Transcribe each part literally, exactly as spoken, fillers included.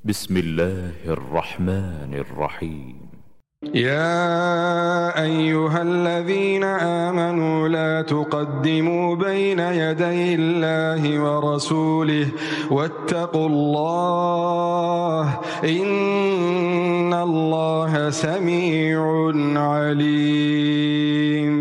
بسم الله الرحمن الرحيم. يا أيها الذين آمنوا لا تقدموا بين يدي الله ورسوله واتقوا الله إن الله سميع عليم.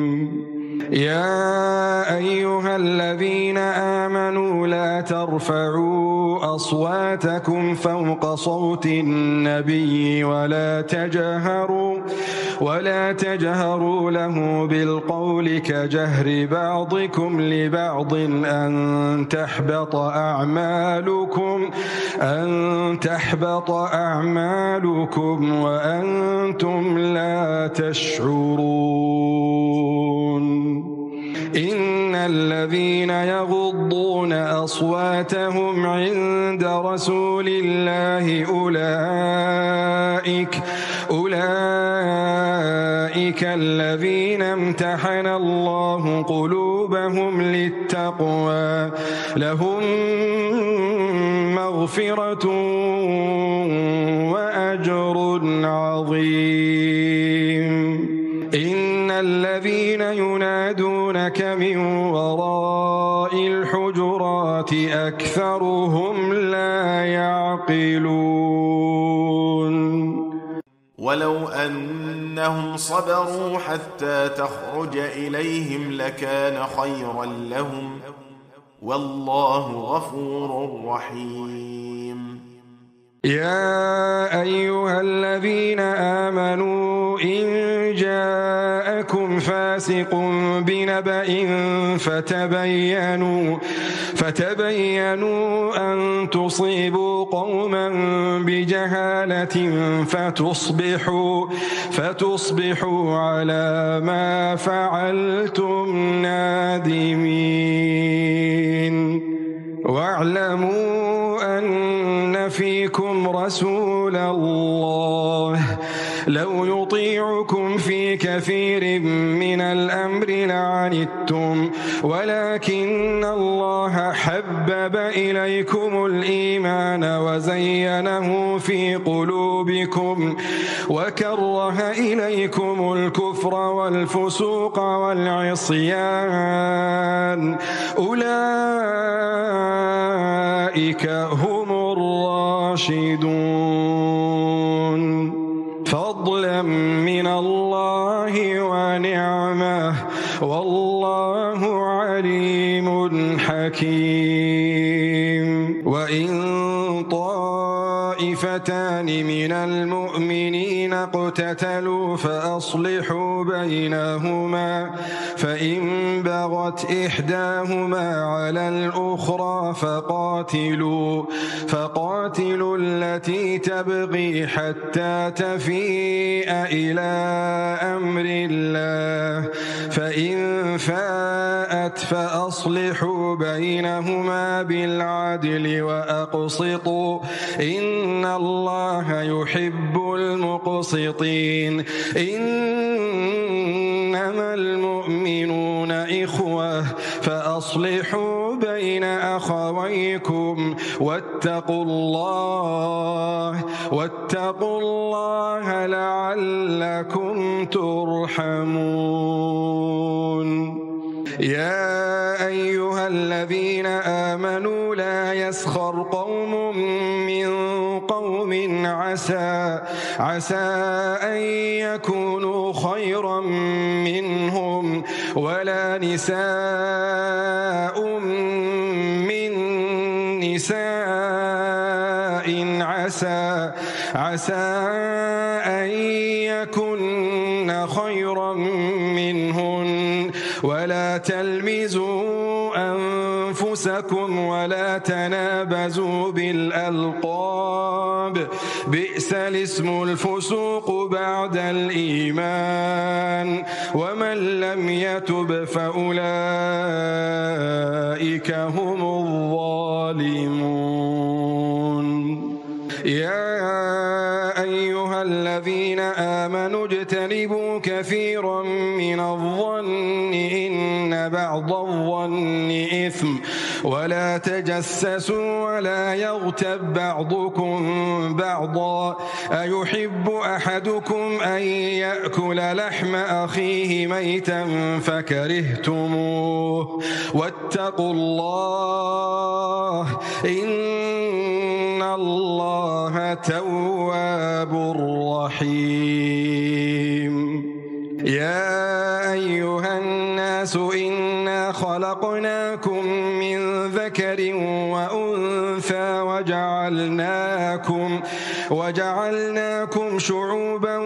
يا أيها الذين آمنوا لا ترفعوا أصواتكم فوق صوت النبي ولا تجهروا ولا تجهروا له بالقول كجهر بعضكم لبعض أن تحبط أعمالكم أن تحبط أعمالكم وأنتم لا تشعرون. إن الذين يغضون أصواتهم عند رسول الله أولئك أولئك الذين امتحن الله قلوبهم للتقوى لهم مغفرة وأجر عظيم. إن الذين ينادونك من وراء الحجرات أكثرهم لا يعقلون. ولو أنهم صبروا حتى تخرج إليهم لكان خيرا لهم والله غفور رحيم. يا أيها الذين آمنوا إن جاءكم فاسق بنبأ فتبينوا فتبينوا أن تصيبوا قوما بجهالة فتصبحوا فتصبحوا على ما فعلتم نادمين. واعلموا أن فيكم رسول الله لو يطيعكم في كثير من الأمر لعنتم ولكن الله حبب إليكم الإيمان وزينه في قلوبكم وكره إليكم الكفر والفسوق والعصيان أولئك هم الراشدون فضلا من الله ونعمه والله عليم حكيم. وإن طائفتان من المؤمنين اقتتلوا فأصلحوا بينهما فإن بغت إحداهما على الأخرى فقاتلوا فقاتلوا التي تبغي حتى تفيء إلى أمر الله فإن فاءت فأصلحوا بينهما بالعدل وأقسطوا إن الله يحب المقسطين. إنما المؤمنون إخوة فأصلحوا بين أخويكم واتقوا الله واتقوا الله لعلكم ترحمون. يا أيها الذين آمنوا لا يسخر قوم من قوم عسى عسى أن يكونوا خيرا منهم ولا نساء من نساء عسى عسى أن يكن خيرا منهن ولا تلمزوا أنفسكم ولا تنابزوا بالألقاب بئس الاسم الفسوق بعد الإيمان ومن لم يتب فأولئك هم الظالمون. يا أيها الذين آمنوا اجتنبوا كثيرا من الظن إن بعض الظن إثم ولا تجسسوا ولا يغتب بعضكم بعضا أيحب أحدكم أن يأكل لحم أخيه ميتا فكرهتموه واتقوا الله إن الله تواب رحيم. يا أيها الناس إنا خلقناكم من ذكر وأنثى وجعلناكم وجعلناكم شعوبا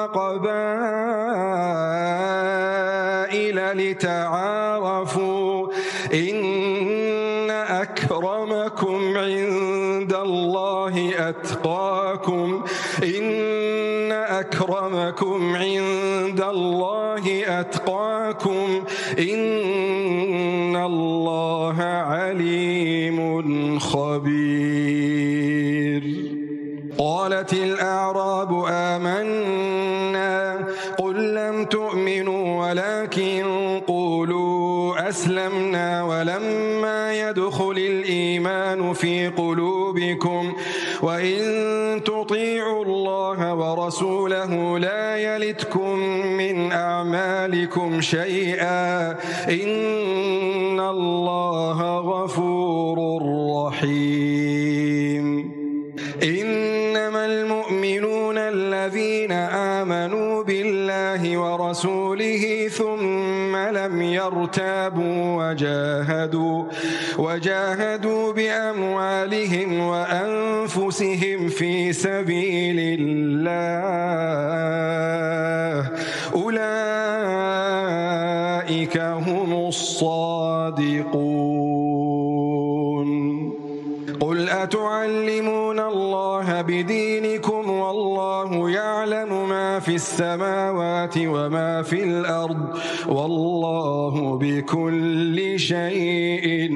وقبائل لتعارفوا إن أكرمكم عند الله أتقاكم إن أكرمكم عند الله أتقاكم إن الله عليم خبير. قالت الأعراب آمنا قل لم تؤمنوا ولكن قولوا أسلمنا ولما يدخل الإيمان في قلوبكم وإن تطيعوا الله ورسوله لا يلتكم من أعمالكم شيئا إن الله غفور رحيم. إنما المؤمنون الذين آمنوا بالله ورسوله ثم لم يرتابوا وجاهدوا وجاهدوا بأموالهم وأنفسهم في سبيل الله أولئك هم الصادقون. قل أتعلمون الله بدينكم والله يعلم ما في السماوات وما في الأرض والله بكل شيء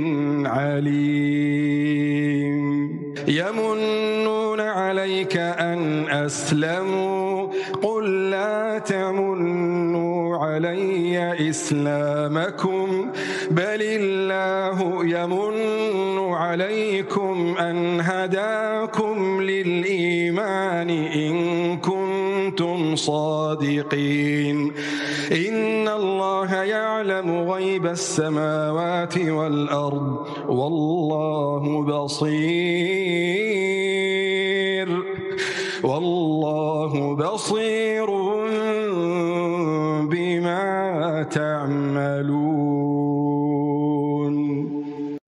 عليم. يمنون عليك أن أسلموا قل لا تمنوا علي إسلامكم بل الله يمن عليكم أن هداكم للإيمان إن كنتم صادقين. إن الله يعلم غيب السماوات والأرض والله بصير والله بصير بما تعملون.